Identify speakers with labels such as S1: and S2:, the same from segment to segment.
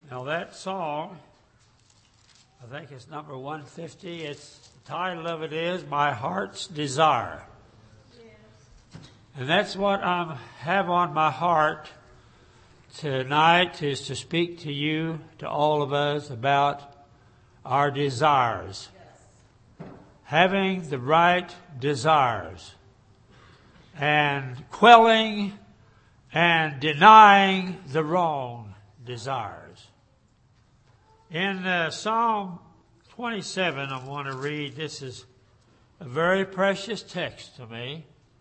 S1: Now that song, I think it's number 150. The title of it is My Heart's Desire. And that's what I have on my heart tonight, is to speak to you, to all of us, about our desires. Having the right desires. And quelling and denying the wrong desires. In Psalm 27, I want to read, this is a very precious text to me.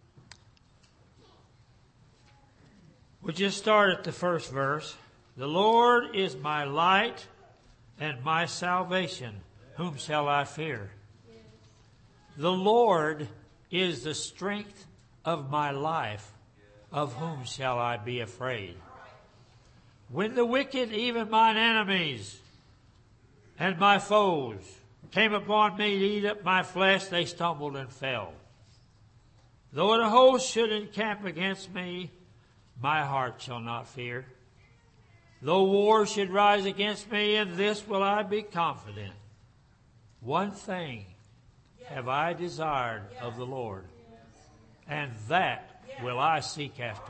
S1: We'll just start at the first verse. The Lord is my light and my salvation. Whom shall I fear? The Lord is the strength of my life. Of whom shall I be afraid? When the wicked, even mine enemies and my foes, came upon me to eat up my flesh, they stumbled and fell. Though an host should encamp against me, my heart shall not fear. Though war should rise against me, in this will I be confident. One thing have I desired of the Lord, and that will I seek after,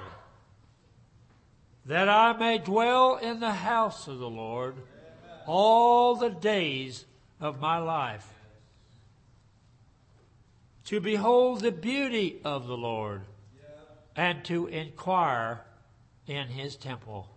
S1: that I may dwell in the house of the Lord all the days of my life, to behold the beauty of the Lord, and to inquire in his temple.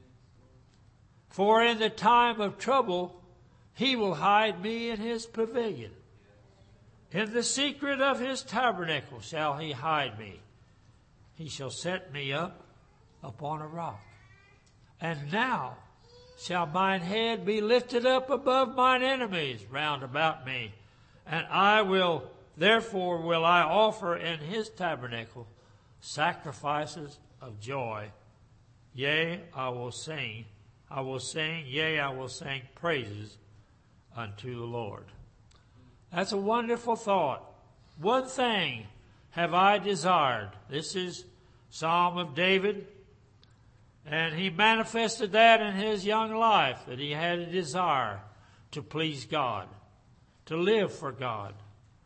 S1: For in the time of trouble he will hide me in his pavilion. In the secret of his tabernacle shall he hide me. He shall set me up upon a rock. And now shall mine head be lifted up above mine enemies round about me. And therefore will I offer in his tabernacle sacrifices of joy. Yea, I will sing, yea, I will sing praises unto the Lord. That's a wonderful thought. One thing have I desired. This is Psalm of David. And he manifested that in his young life, that he had a desire to please God, to live for God.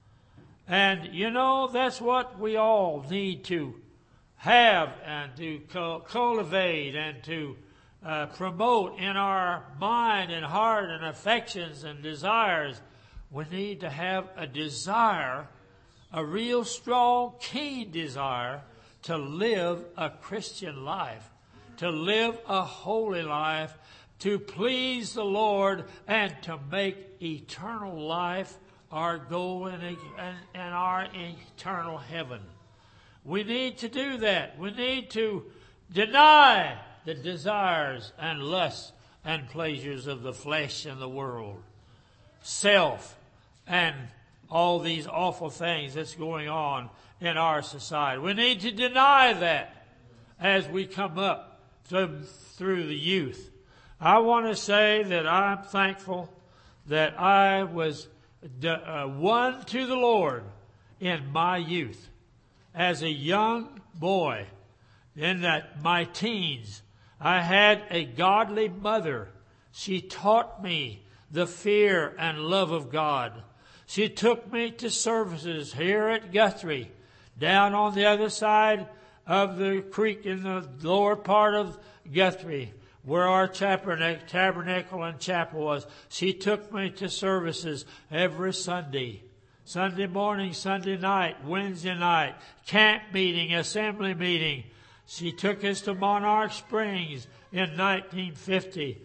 S1: And that's what we all need to have and to cultivate and to promote in our mind and heart and affections and desires. We need to have a desire, a real strong, keen desire to live a Christian life, to live a holy life, to please the Lord, and to make eternal life our goal and our eternal heaven. We need to do that. We need to deny the desires and lusts and pleasures of the flesh and the world, self, and all these awful things that's going on in our society. We need to deny that as we come up through the youth. I want to say that I'm thankful that I was won to the Lord in my youth. As a young boy, in my teens, I had a godly mother. She taught me the fear and love of God. She took me to services here at Guthrie, down on the other side of the creek in the lower part of Guthrie, where our tabernacle and chapel was. She took me to services every Sunday. Sunday morning, Sunday night, Wednesday night, camp meeting, assembly meeting. She took us to Monarch Springs in 1950.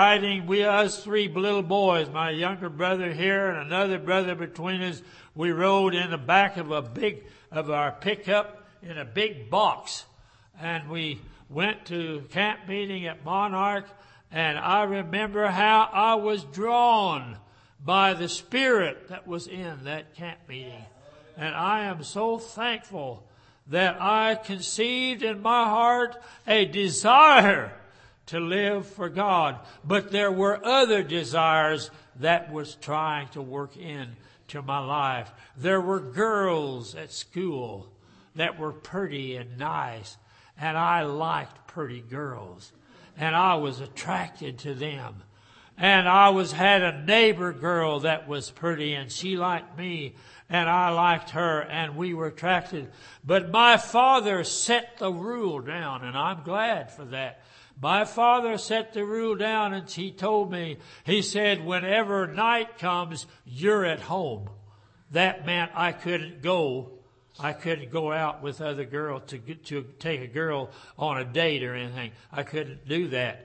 S1: Us three little boys, my younger brother here and another brother between us, we rode in the back of our pickup in a big box. And we went to camp meeting at Monarch, and I remember how I was drawn by the spirit that was in that camp meeting. And I am so thankful that I conceived in my heart a desire to live for God. But there were other desires that was trying to work into my life. There were girls at school that were pretty and nice, and I liked pretty girls. and I was attracted to them. And I had a neighbor girl that was pretty, and she liked me, and I liked her, and we were attracted. But my father set the rule down, and I'm glad for that. My father set the rule down, and he told me, he said, whenever night comes, you're at home. That meant I couldn't go out with other girls to take a girl on a date or anything. I couldn't do that.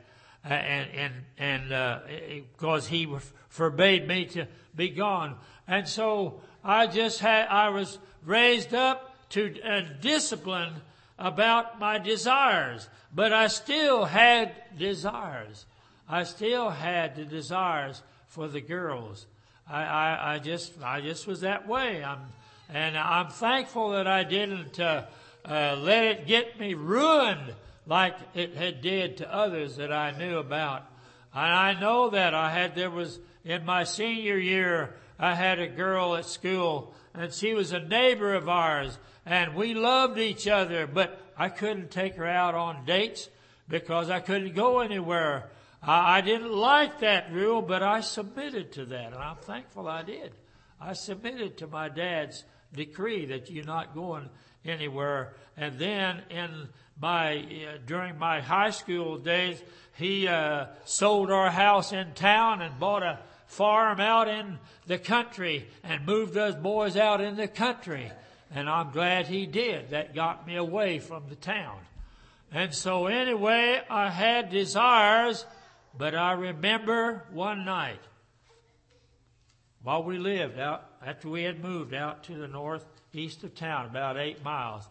S1: Because he forbade me to be gone. And so I was raised up to discipline about my desires, but I still had desires. I still had the desires for the girls. I just was that way. I'm thankful that I didn't let it get me ruined like it had did to others that I knew about. And I know that in my senior year, I had a girl at school, and she was a neighbor of ours, and we loved each other, but I couldn't take her out on dates because I couldn't go anywhere. I didn't like that rule, but I submitted to that, and I'm thankful I did. I submitted to my dad's decree that you're not going anywhere. And then during my high school days, he sold our house in town and bought a farm out in the country and moved us boys out in the country. And I'm glad he did. That got me away from the town. And so anyway, I had desires, but I remember one night while we lived out, after we had moved out to the northeast of town, about 8 miles,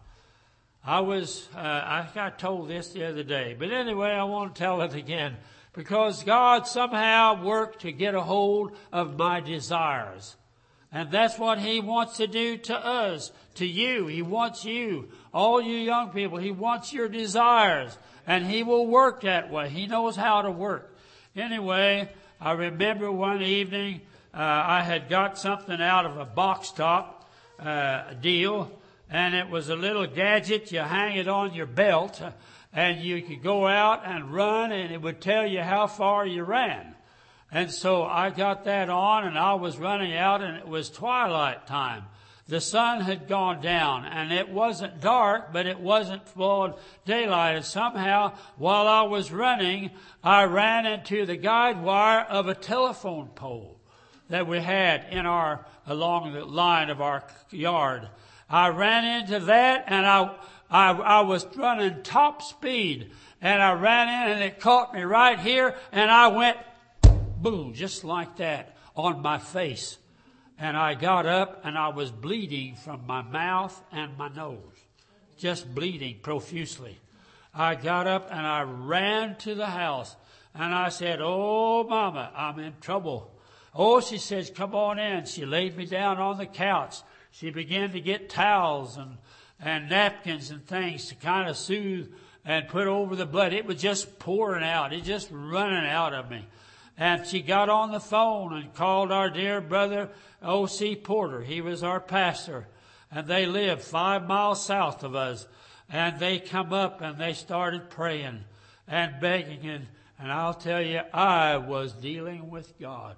S1: I got told this the other day, but anyway, I want to tell it again, because God somehow worked to get a hold of my desires. And that's what He wants to do to us, to you. He wants you, all you young people, He wants your desires, and He will work that way. He knows how to work. Anyway, I remember one evening, I had got something out of a box top deal, and it was a little gadget. You hang it on your belt, and you could go out and run, and it would tell you how far you ran. And so I got that on, and I was running out, and it was twilight time. The sun had gone down, and it wasn't dark, but it wasn't full daylight. And somehow, while I was running, I ran into the guide wire of a telephone pole that we had along the line of our yard. I ran into that, and I was running top speed, and I ran in, and it caught me right here, and I went boom, just like that, on my face. And I got up, and I was bleeding from my mouth and my nose, just bleeding profusely. I got up, and I ran to the house, and I said, "Oh, Mama, I'm in trouble." "Oh," she says, "come on in." She laid me down on the couch. She began to get towels and napkins and things to kind of soothe and put over the blood. It was just pouring out. It was just running out of me. And she got on the phone and called our dear brother, O.C. Porter. He was our pastor. And they lived 5 miles south of us. And they come up and they started praying and begging. And I'll tell you, I was dealing with God.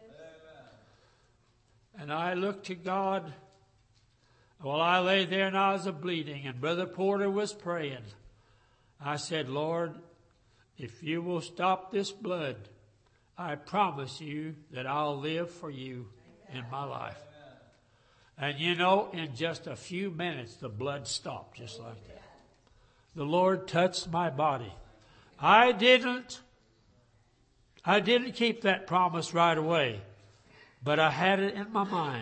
S1: And I looked to God. Well, I lay there and I was bleeding, and Brother Porter was praying. I said, "Lord, if you will stop this blood, I promise you that I'll live for you in my life." And you know, in just a few minutes, the blood stopped just like that. The Lord touched my body. I didn't keep that promise right away, but I had it in my mind.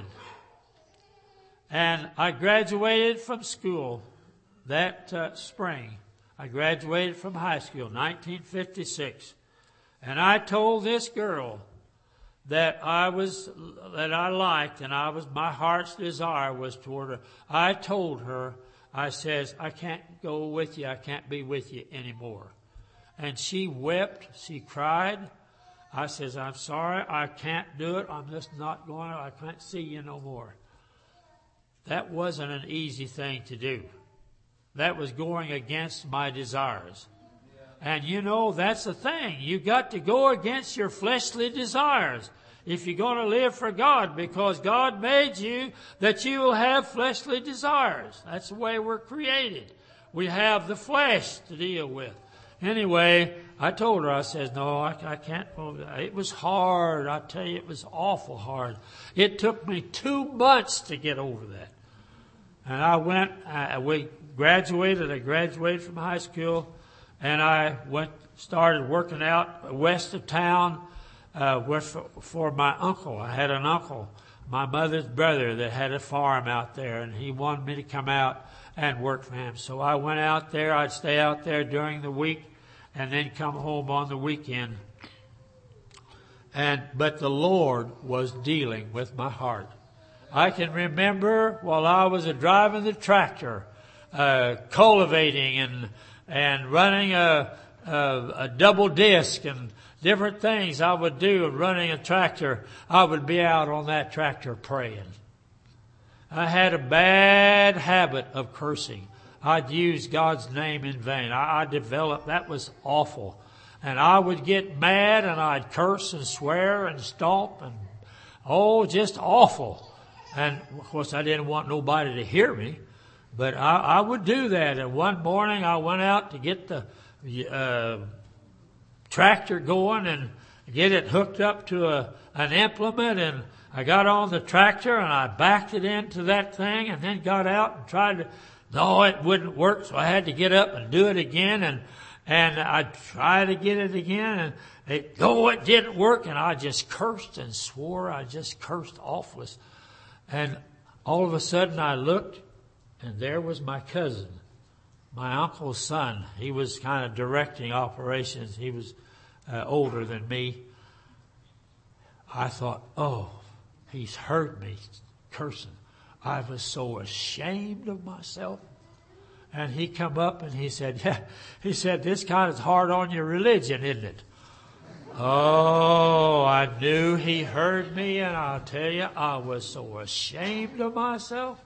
S1: And I graduated from school that spring. I graduated from high school, 1956. And I told this girl that I liked, and my heart's desire was toward her. I told her, I says, "I can't go with you. I can't be with you anymore." And she wept. She cried. I says, "I'm sorry. I can't do it. I'm just not going. I can't see you no more." That wasn't an easy thing to do. That was going against my desires. And you know, that's the thing. You got to go against your fleshly desires if you're going to live for God, because God made you that you will have fleshly desires. That's the way we're created. We have the flesh to deal with. Anyway, I told her, I said, no, I can't. It was hard. I tell you, it was awful hard. It took me 2 months to get over that. And I went, we graduated. I graduated from high school, and I started working out west of town for my uncle. I had an uncle, my mother's brother, that had a farm out there, and he wanted me to come out and work for him. So I went out there. I'd stay out there during the week and then come home on the weekend. But the Lord was dealing with my heart. I can remember while I was driving the tractor, cultivating and running a double disc and different things I would do running a tractor. I would be out on that tractor praying. I had a bad habit of cursing. I'd use God's name in vain. I developed, that was awful. And I would get mad and I'd curse and swear and stomp and, just awful. And of course I didn't want nobody to hear me, but I would do that. And one morning I went out to get the tractor going and get it hooked up to an implement, and I got on the tractor and I backed it into that thing and then got out and tried to, no, it wouldn't work, so I had to get up and do it again, and I tried to get it again, and it didn't work, and I just cursed and swore. I just cursed awfully. And all of a sudden I looked, and there was my cousin, my uncle's son. He was kind of directing operations. He was older than me. I thought, he's heard me cursing. I was so ashamed of myself. And he come up and he said, this kind of hard on your religion, isn't it? Oh, I knew he heard me, and I'll tell you, I was so ashamed of myself.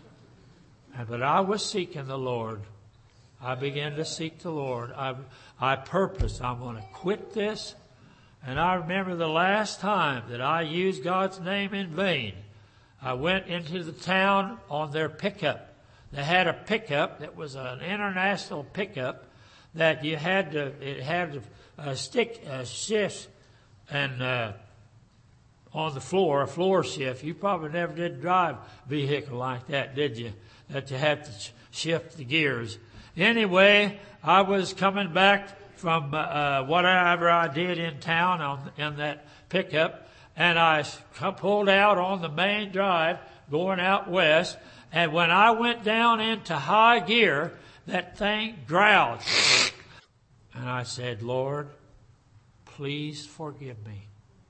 S1: But I was seeking the Lord. I began to seek the Lord. I purposed, I'm going to quit this. And I remember the last time that I used God's name in vain. I went into the town on their pickup. They had a pickup that was an international pickup that it had a stick shift and on the floor, a floor shift. You probably never did drive a vehicle like that, did you? That you had to shift the gears. Anyway, I was coming back from whatever I did in town in that pickup, and I pulled out on the main drive going out west, and when I went down into high gear, that thing growled. And I said, Lord, please forgive me.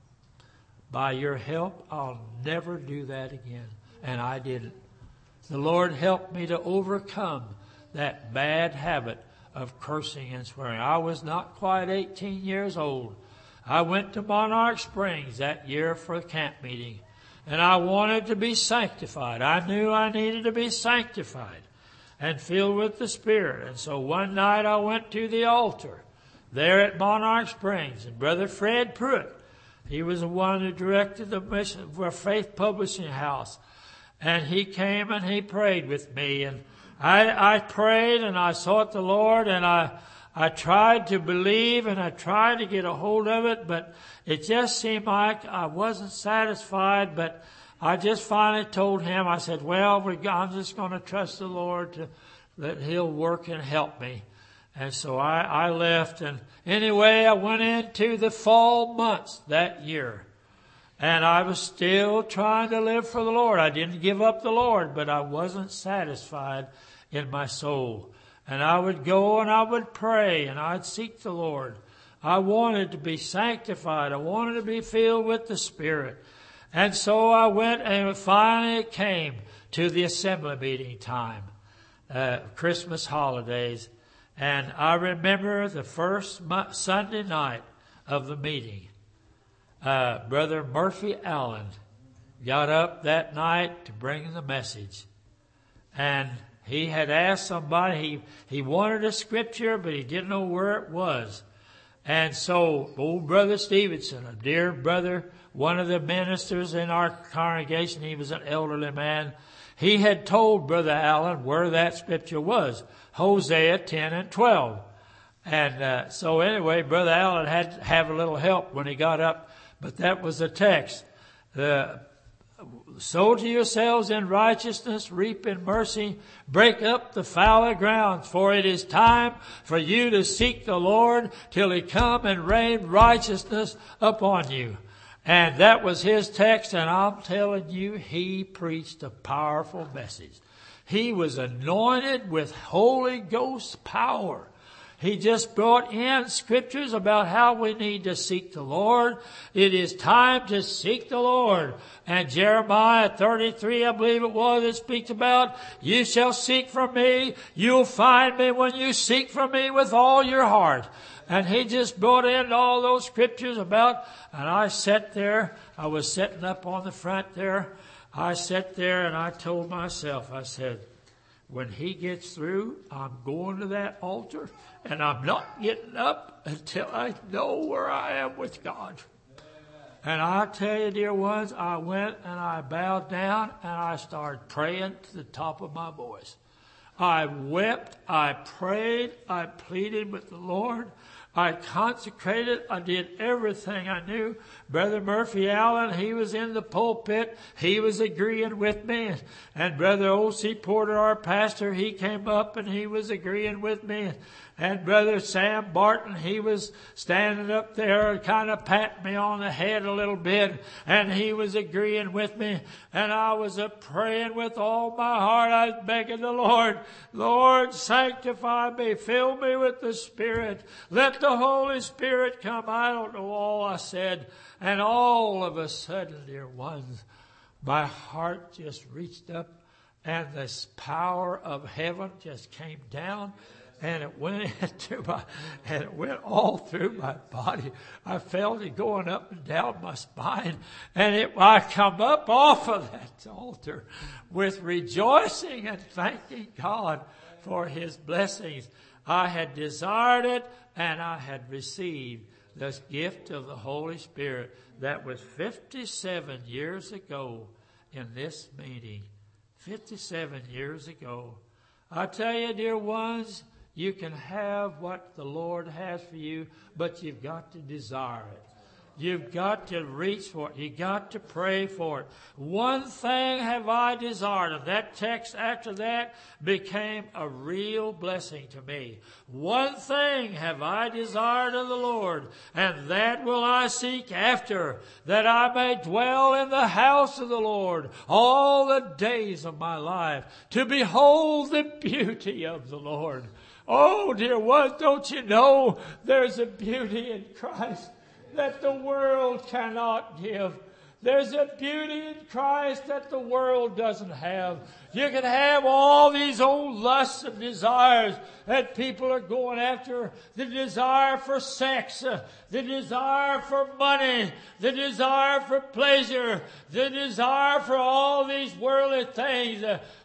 S1: By your help, I'll never do that again. And I didn't. The Lord helped me to overcome that bad habit of cursing and swearing. I was not quite 18 years old. I went to Monarch Springs that year for a camp meeting, and I wanted to be sanctified. I knew I needed to be sanctified and filled with the Spirit. And so one night I went to the altar there at Monarch Springs, and Brother Fred Pruitt, he was the one who directed the mission for Faith Publishing House, and he came and he prayed with me, and I prayed and I sought the Lord, and I tried to believe and I tried to get a hold of it, but it just seemed like I wasn't satisfied. But I just finally told him, I said, I'm just going to trust the Lord that He'll work and help me. And so I left, and anyway, I went into the fall months that year. And I was still trying to live for the Lord. I didn't give up the Lord, but I wasn't satisfied in my soul. And I would go and I would pray and I'd seek the Lord. I wanted to be sanctified. I wanted to be filled with the Spirit. And so I went, and finally it came to the assembly meeting time, Christmas holidays. And I remember the first Sunday night of the meeting. Brother Murphy Allen got up that night to bring the message. And He had asked somebody, he wanted a scripture, but he didn't know where it was. And so old Brother Stevenson, a dear brother, one of the ministers in our congregation, he was an elderly man, he had told Brother Allen where that scripture was, Hosea 10 and 12. And so anyway, Brother Allen had to have a little help when he got up, but that was the text. Sow to yourselves in righteousness, reap in mercy, break up the fallow grounds, for it is time for you to seek the Lord till he come and rain righteousness upon you. And that was his text, and I'm telling you, he preached a powerful message. He was anointed with Holy Ghost power. He just brought in scriptures about how we need to seek the Lord. It is time to seek the Lord. And Jeremiah 33, I believe it was, it speaks about, you shall seek from me. You'll find me when you seek from me with all your heart. And he just brought in all those scriptures about, and I sat there. I was sitting up on the front there. I sat there and I told myself, I said, when he gets through, I'm going to that altar and I'm not getting up until I know where I am with God. And I tell you, dear ones, I went and I bowed down and I started praying to the top of my voice. I wept, I prayed, I pleaded with the Lord. I consecrated. I did everything I knew. Brother Murphy Allen, he was in the pulpit. He was agreeing with me. And Brother O.C. Porter, our pastor, he came up and he was agreeing with me. And Brother Sam Barton, he was standing up there and kind of patting me on the head a little bit. And he was agreeing with me. And I was praying with all my heart. I was begging the Lord, Lord, sanctify me. Fill me with the Spirit. Let the Holy Spirit come. I don't know all I said. And all of a sudden, dear ones, my heart just reached up and this power of heaven just came down. And it went and it went all through my body. I felt it going up and down my spine. And I come up off of that altar with rejoicing and thanking God for his blessings. I had desired it and I had received this gift of the Holy Spirit. That was 57 years ago in this meeting. 57 years ago. I tell you, dear ones, you can have what the Lord has for you, but you've got to desire it. You've got to reach for it. You've got to pray for it. One thing have I desired. And that text after that became a real blessing to me. One thing have I desired of the Lord, and that will I seek after, that I may dwell in the house of the Lord all the days of my life, to behold the beauty of the Lord. Oh, dear ones, don't you know there's a beauty in Christ that the world cannot give? There's a beauty in Christ that the world doesn't have. You can have all these old lusts and desires that people are going after. The desire for sex, the desire for money, the desire for pleasure, the desire for all these worldly things.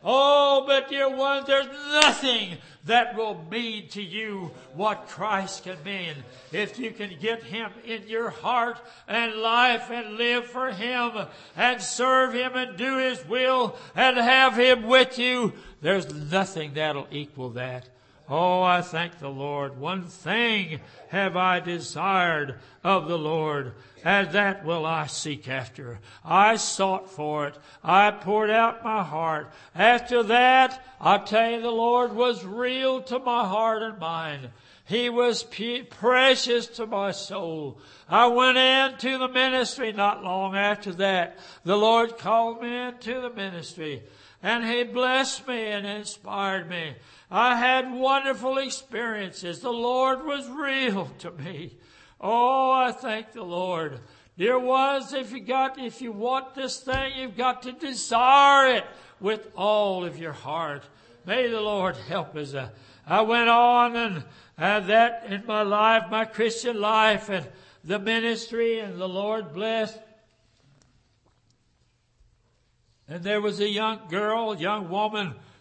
S1: Oh, but dear ones, there's nothing that will mean to you what Christ can mean. If you can get him in your heart and life and live for him and serve him and do his will and have him with you, there's nothing that'll equal that. Oh, I thank the Lord. One thing have I desired of the Lord, and that will I seek after. I sought for it. I poured out my heart. After that, I tell you, the Lord was real to my heart and mind. He was precious to my soul. I went into the ministry not long after that. The Lord called me into the ministry, and he blessed me and inspired me. I had wonderful experiences. The Lord was real to me. Oh, I thank the Lord. Dear ones, if you want this thing, you've got to desire it with all of your heart. May the Lord help us. I went on and that in my life, my Christian life, and the ministry, and the Lord blessed. And there was a young girl, young woman,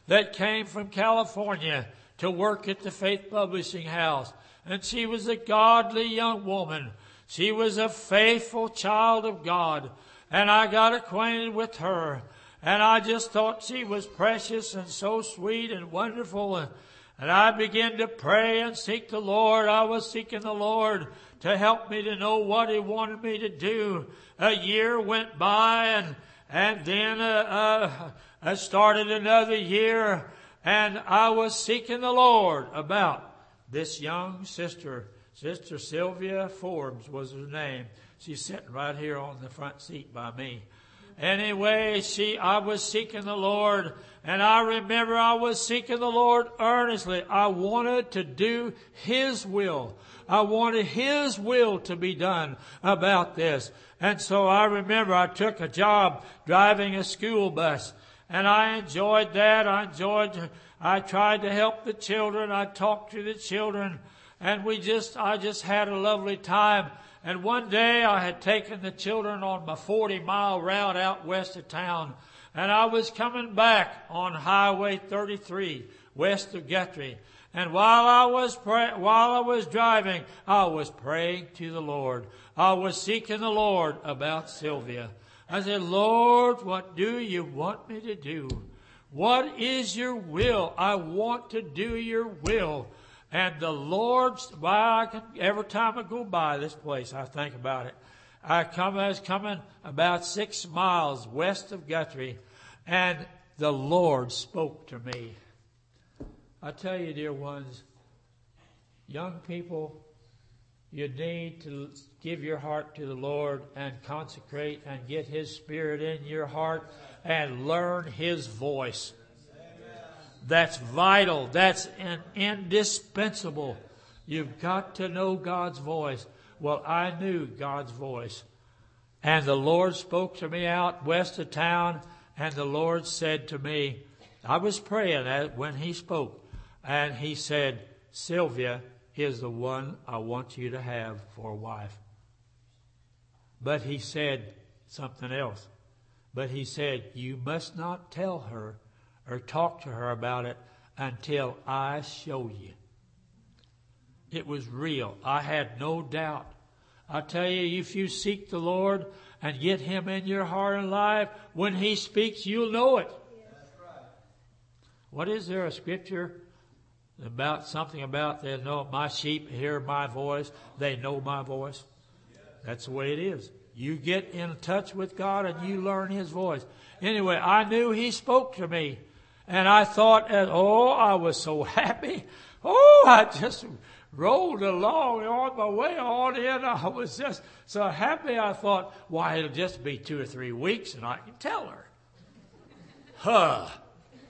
S1: that came from California to work at the Faith Publishing House. And she was a godly young woman. She was a faithful child of God. And I got acquainted with her. And I just thought she was precious and so sweet and wonderful. And I began to pray and seek the Lord. I was seeking the Lord to help me to know what He wanted me to do. A year went by and then I started another year, and I was seeking the Lord about this young sister. Sister Sylvia Forbes was her name. She's sitting right here on the front seat by me. Anyway, I was seeking the Lord, and I remember I was seeking the Lord earnestly. I wanted to do His will. I wanted His will to be done about this. And so I remember I took a job driving a school bus, and I enjoyed that. I tried to help the children. I talked to the children, and I just had a lovely time. And one day I had taken the children on my 40-mile route out west of town, and I was coming back on Highway 33 west of Guthrie. And while I was driving, I was praying to the Lord. I was seeking the Lord about Sylvia. I said, Lord, what do you want me to do? What is your will? I want to do your will. And the Lord's, every time I go by this place, I think about it. I was coming about 6 miles west of Guthrie, and the Lord spoke to me. I tell you, dear ones, young people, you need to give your heart to the Lord and consecrate and get His Spirit in your heart and learn His voice. That's vital. That's indispensable. You've got to know God's voice. Well, I knew God's voice. And the Lord spoke to me out west of town, and the Lord said to me, I was praying when He spoke, and He said, Sylvia is the one I want you to have for a wife. But He said something else. But He said, you must not tell her or talk to her about it until I show you. It was real. I had no doubt. I tell you, if you seek the Lord and get Him in your heart and life, when He speaks, you'll know it. What is there a scripture about something about they know my sheep hear my voice, they know my voice? That's the way it is. You get in touch with God and you learn His voice. Anyway, I knew He spoke to me. And I thought, I was so happy. I just rolled along on my way on in. I was just so happy. I thought, why, it'll just be 2 or 3 weeks and I can tell her.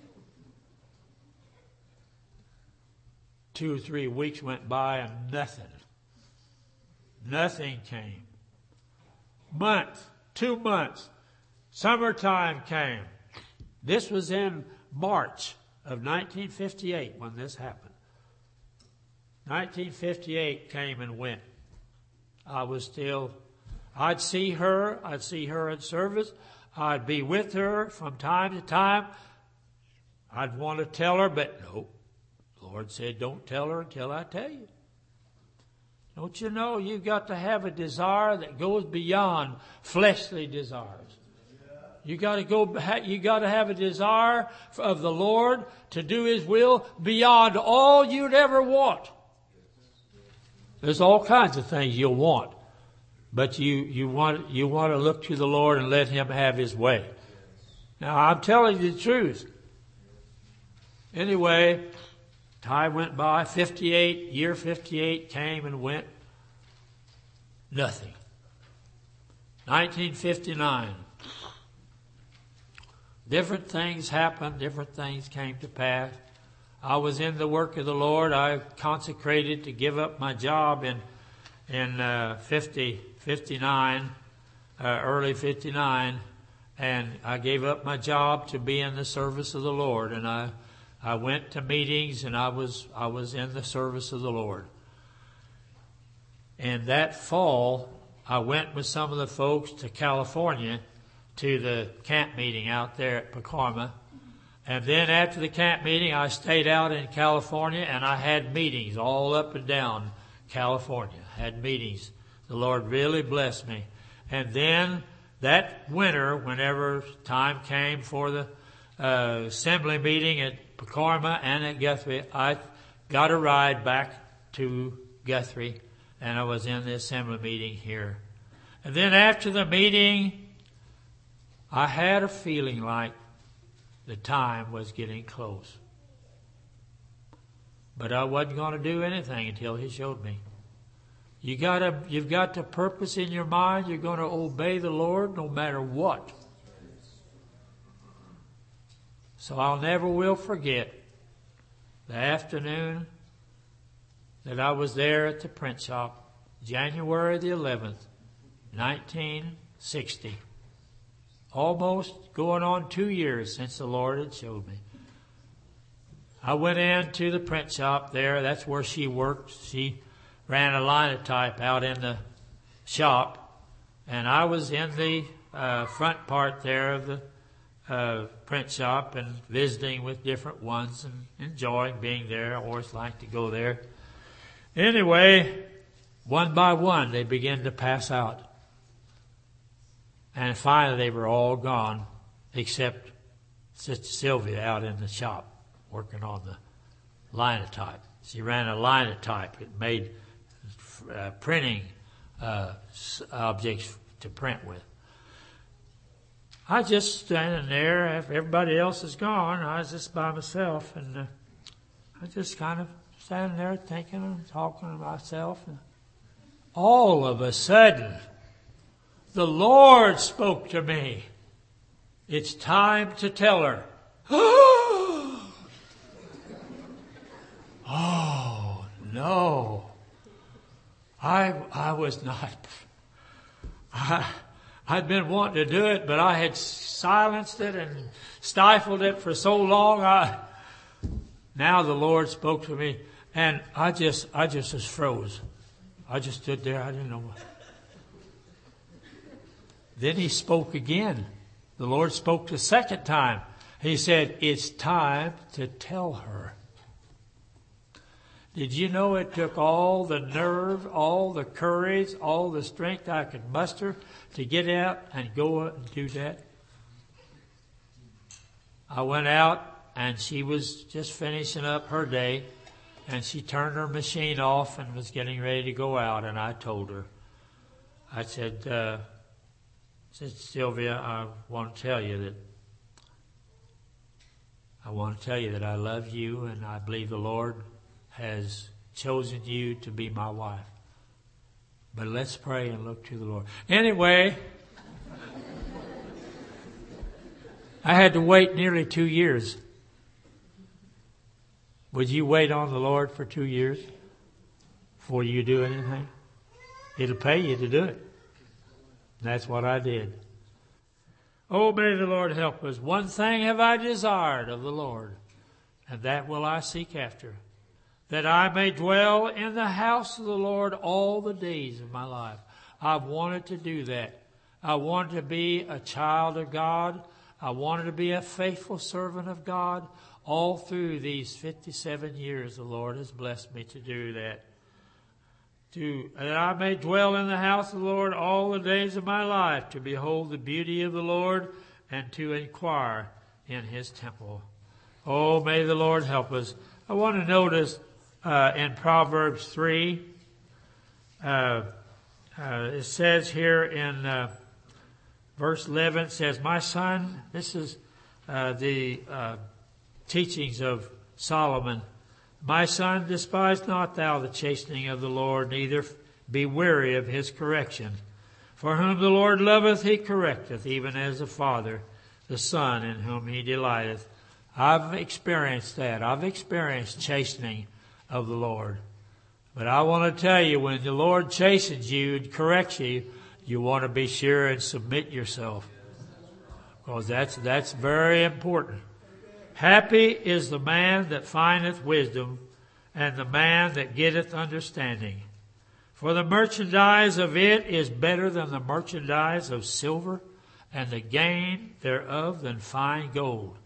S1: 2 or 3 weeks went by and nothing came. Month, 2 months, summertime came. This was in March of 1958 when this happened. 1958 came and went. I'd see her in service. I'd be with her from time to time. I'd want to tell her, but no. The Lord said, don't tell her until I tell you. Don't you know you've got to have a desire that goes beyond fleshly desires. You got to have a desire of the Lord to do His will beyond all you'd ever want. There's all kinds of things you'll want, but you want to look to the Lord and let Him have His way. Now, I'm telling you the truth. Anyway, time went by. Year 58 came and went. Nothing. 1959. Different things happened. Different things came to pass. I was in the work of the Lord. I consecrated to give up my job in 59, early 59, and I gave up my job to be in the service of the Lord. And I went to meetings, and I was in the service of the Lord. And that fall, I went with some of the folks to California to the camp meeting out there at Pacoima. And then after the camp meeting, I stayed out in California, and I had meetings all up and down California. Had meetings. The Lord really blessed me. And then that winter, whenever time came for the assembly meeting at Pacoima and at Guthrie, I got a ride back to Guthrie, and I was in the assembly meeting here. And then after the meeting, I had a feeling like the time was getting close. But I wasn't going to do anything until He showed me. You've got the purpose in your mind. You're going to obey the Lord no matter what. So I'll never will forget the afternoon that I was there at the print shop, January the 11th, 1960. Almost going on 2 years since the Lord had showed me. I went into the print shop there. That's where she worked. She ran a linotype out in the shop, and I was in the front part there of the print shop and visiting with different ones and enjoying being there. I always like to go there. Anyway, one by one they began to pass out. And finally they were all gone except Sister Sylvia out in the shop working on the linotype. She ran a linotype. It made printing objects to print with. I just standing there after everybody else is gone. I was just by myself, and I just kind of standing there thinking and talking to myself. And all of a sudden, the Lord spoke to me. It's time to tell her. Oh, no. I was not. I'd been wanting to do it, but I had silenced it and stifled it for so long. Now the Lord spoke to me, and I just was froze. I just stood there. I didn't know what. Then He spoke again. The Lord spoke the second time. He said, it's time to tell her. Did you know it took all the nerve, all the courage, all the strength I could muster to get out and go and do that? I went out, and she was just finishing up her day, and she turned her machine off and was getting ready to go out, and I told her. I said, Sylvia, I want to tell you that I love you, and I believe the Lord has chosen you to be my wife. But let's pray and look to the Lord. Anyway, I had to wait nearly 2 years. Would you wait on the Lord for 2 years before you do anything? It'll pay you to do it. That's what I did. Oh, may the Lord help us. One thing have I desired of the Lord, and that will I seek after, that I may dwell in the house of the Lord all the days of my life. I've wanted to do that. I wanted to be a child of God. I wanted to be a faithful servant of God. All through these 57 years, the Lord has blessed me to do that. That I may dwell in the house of the Lord all the days of my life, to behold the beauty of the Lord and to inquire in His temple. Oh, may the Lord help us. I want to notice in Proverbs 3, it says here in verse 11, it says, my son, this is the teachings of Solomon. My son, despise not thou the chastening of the Lord, neither be weary of His correction. For whom the Lord loveth, He correcteth, even as a father, the son in whom He delighteth. I've experienced that. I've experienced chastening of the Lord. But I want to tell you, when the Lord chastens you and corrects you, you want to be sure and submit yourself. Because that's very important. Happy is the man that findeth wisdom, and the man that getteth understanding. For the merchandise of it is better than the merchandise of silver, and the gain thereof than fine gold.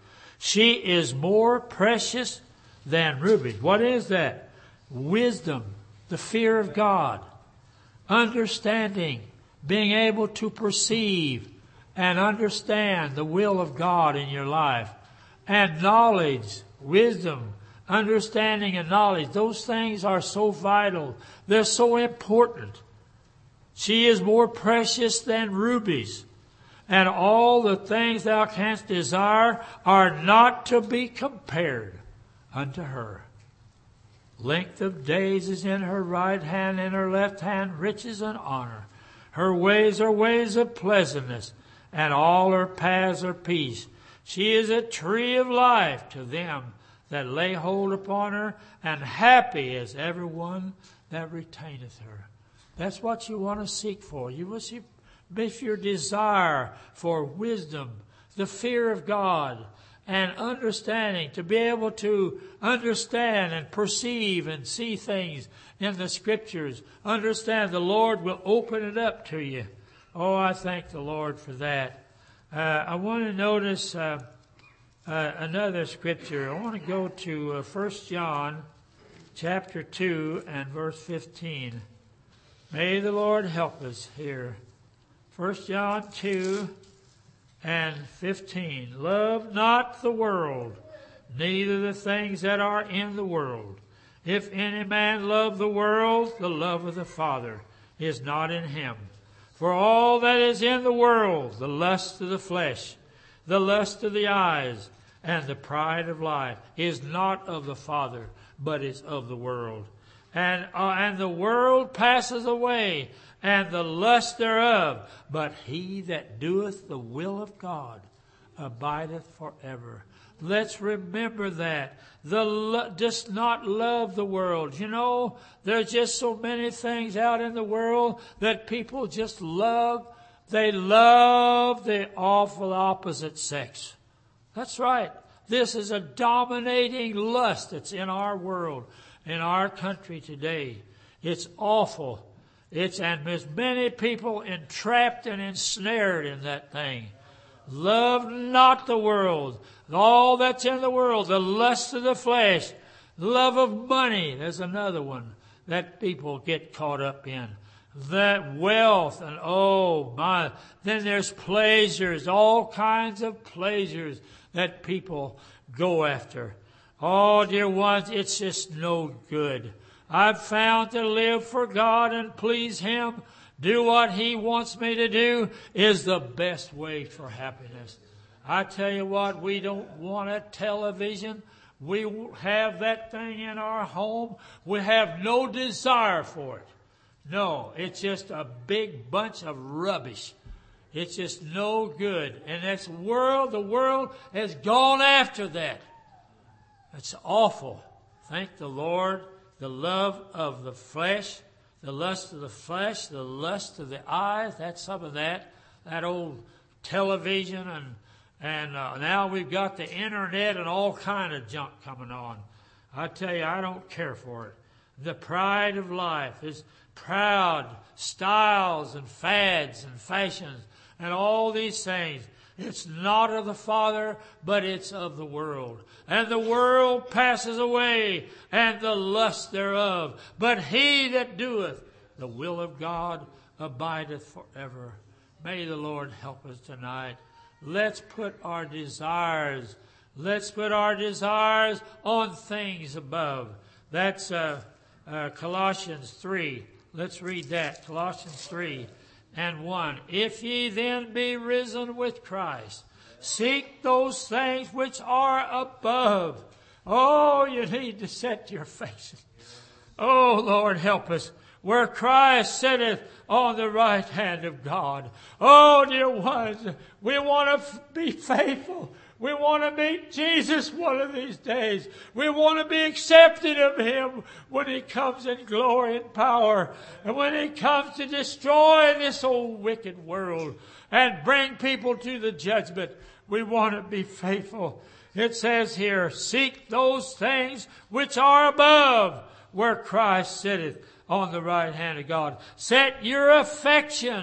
S1: She is more precious than rubies. What is that? Wisdom, the fear of God, understanding, being able to perceive and understand the will of God in your life, and knowledge, wisdom, understanding and knowledge. Those things are so vital. They're so important. She is more precious than rubies, and all the things thou canst desire are not to be compared unto her. Length of days is in her right hand, in her left hand riches and honor. Her ways are ways of pleasantness, and all her paths are peace. She is a tree of life to them that lay hold upon her, and happy is every one that retaineth her. That's what you want to seek for. You will see if your desire for wisdom, the fear of God, and understanding, to be able to understand and perceive and see things in the Scriptures. Understand the Lord will open it up to you. Oh, I thank the Lord for that. I want to notice another Scripture. I want to go to 1 John chapter 2 and verse 15. May the Lord help us here. 1 John 2 and 15. Love not the world, neither the things that are in the world. If any man love the world, the love of the Father is not in him. For all that is in the world, the lust of the flesh, the lust of the eyes, and the pride of life, is not of the Father, but is of the world. And the world passes away, and the lust thereof, but he that doeth the will of God abideth forever. Let's remember that. Just not love the world. You know, there's just so many things out in the world that people just love. They love the awful opposite sex. That's right. This is a dominating lust that's in our world, in our country today. It's awful. And there's many people entrapped and ensnared in that thing. Love not the world, all that's in the world, the lust of the flesh, love of money. There's another one that people get caught up in. That wealth and then there's pleasures, all kinds of pleasures that people go after. Oh, dear ones, it's just no good. I've found to live for God and please Him, do what He wants me to do, is the best way for happiness. I tell you what, we don't want a television. We have that thing in our home. We have no desire for it. No, it's just a big bunch of rubbish. It's just no good. And that's the world has gone after that. It's awful. Thank the Lord. The love of the flesh, the lust of the flesh, the lust of the eyes, that's some of that. That old television and now we've got the internet and all kind of junk coming on. I tell you, I don't care for it. The pride of life is proud styles and fads and fashions and all these things. It's not of the Father, but it's of the world. And the world passes away, and the lust thereof. But he that doeth the will of God abideth forever. May the Lord help us tonight. Let's put our desires on things above. That's Colossians 3. Let's read that. Colossians 3 and 1. If ye then be risen with Christ, seek those things which are above. Oh, you need to set your faces. Oh, Lord, help us. Where Christ sitteth on the right hand of God. Oh, dear ones, we want to be faithful. We want to meet Jesus one of these days. We want to be accepted of Him when He comes in glory and power. And when He comes to destroy this old wicked world and bring people to the judgment. We want to be faithful. It says here, seek those things which are above, where Christ sitteth on the right hand of God. Set your affection,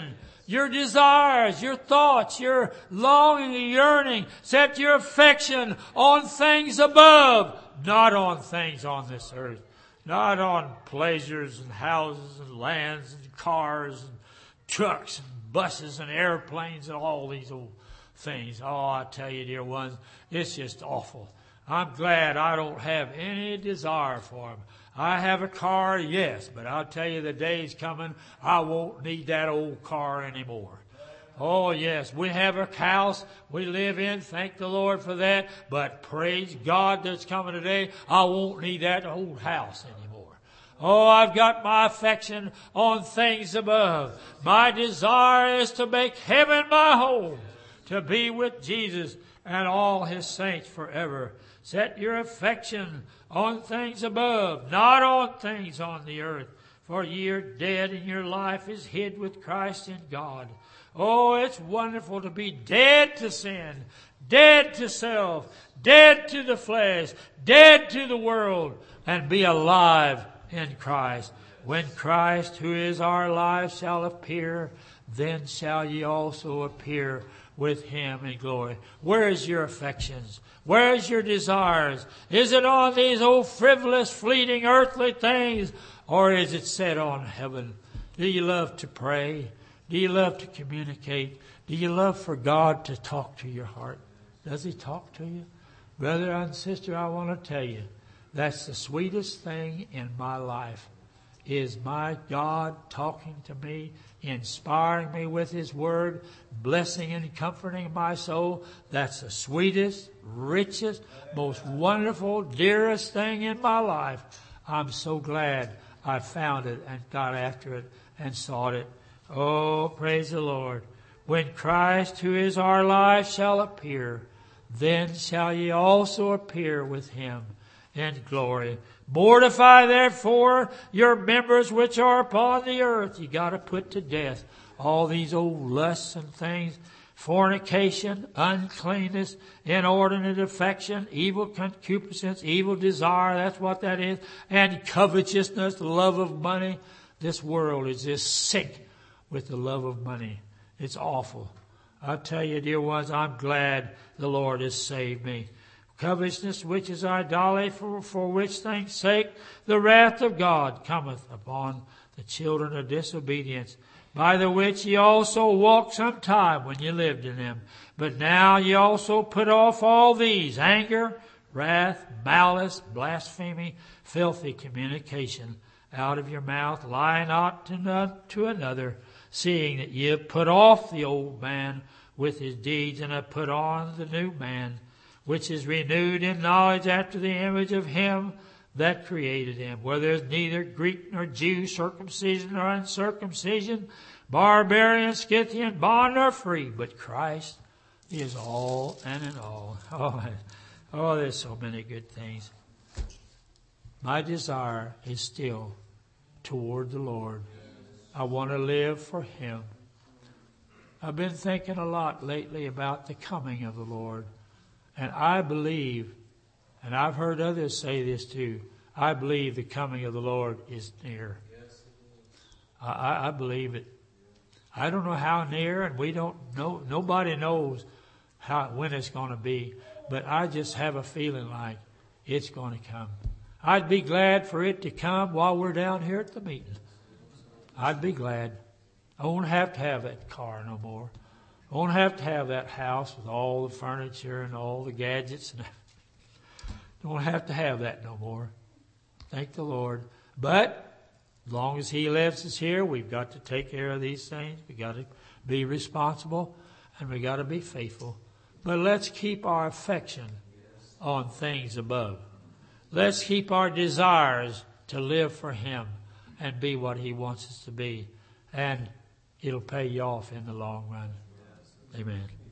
S1: your desires, your thoughts, your longing and yearning. Set your affection on things above, not on things on this earth. Not on pleasures and houses and lands and cars and trucks and buses and airplanes and all these old things. Oh, I tell you, dear ones, it's just awful. I'm glad I don't have any desire for them. I have a car, yes, but I'll tell you the day's coming I won't need that old car anymore. Oh, yes, we have a house we live in. Thank the Lord for that. But praise God that's coming today, I won't need that old house anymore. Oh, I've got my affection on things above. My desire is to make heaven my home, to be with Jesus and all His saints forever. Set your affection on things above, not on things on the earth. For ye are dead, and your life is hid with Christ in God. Oh, it's wonderful to be dead to sin, dead to self, dead to the flesh, dead to the world, and be alive in Christ. When Christ, who is our life, shall appear, then shall ye also appear with Him in glory. Where is your affections? Where is your desires? Is it on these old frivolous, fleeting, earthly things, or is it set on heaven? Do you love to pray? Do you love to communicate? Do you love for God to talk to your heart? Does He talk to you? Brother and sister, I want to tell you, that's the sweetest thing in my life, is my God talking to me, inspiring me with His Word, blessing and comforting my soul. That's the sweetest, richest, most wonderful, dearest thing in my life. I'm so glad I found it and got after it and sought it. Oh, praise the Lord. When Christ, who is our life, shall appear, then shall ye also appear with Him in glory. Mortify therefore your members which are upon the earth. You got to put to death all these old lusts and things. Fornication, uncleanness, inordinate affection, evil concupiscence, evil desire. That's what that is. And covetousness, the love of money. This world is just sick with the love of money. It's awful. I tell you, dear ones, I'm glad the Lord has saved me. Covetousness, which is idolatry, for which things sake the wrath of God cometh upon the children of disobedience, by the which ye also walked sometime when ye lived in them. But now ye also put off all these: anger, wrath, malice, blasphemy, filthy communication out of your mouth. Lie not to another, seeing that ye have put off the old man with his deeds, and have put on the new man, which is renewed in knowledge after the image of Him that created him, where there is neither Greek nor Jew, circumcision nor uncircumcision, barbarian, Scythian, bond nor free, but Christ is all and in all. Oh, there's so many good things. My desire is still toward the Lord. I want to live for Him. I've been thinking a lot lately about the coming of the Lord. And I believe, and I've heard others say this too, I believe the coming of the Lord is near. I believe it. I don't know how near, and we don't know. Nobody knows when it's going to be. But I just have a feeling like it's going to come. I'd be glad for it to come while we're down here at the meeting. I'd be glad. I won't have to have that car no more. I won't have to have that house with all the furniture and all the gadgets. Don't have to have that no more. Thank the Lord. But as long as He lives us here, we've got to take care of these things. We've got to be responsible, and we've got to be faithful. But let's keep our affection on things above. Let's keep our desires to live for Him and be what He wants us to be. And it'll pay you off in the long run. Amen.